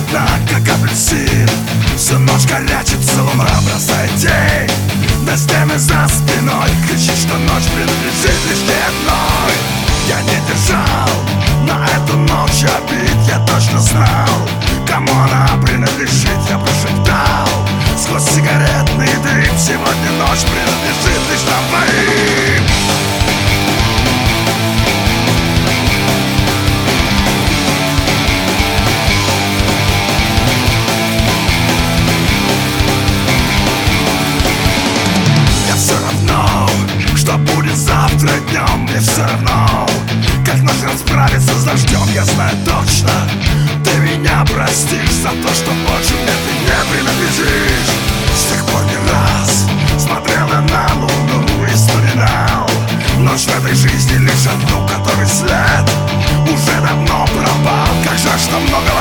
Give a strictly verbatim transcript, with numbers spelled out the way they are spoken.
холодна, как апельсин. Всю ночь горячится луна, бросает тень на стены за спиной. Кричит, что ночь принадлежит лишь ей одной. Я не держал на эту ночь обид. Я точно знал, кому она принадлежит. Я прошептал сквозь сигаретный дым: сегодня ночь принадлежит лишь нам двоим. Завтра днем мне все равно, как ночь расправится с дождем. Я знаю точно, ты меня простишь за то, что больше мне ты не принадлежишь. С тех пор не раз смотрел я на луну и вспоминал ночь в этой жизни лишь одну, которой след уже давно пропал. Как жаль, что много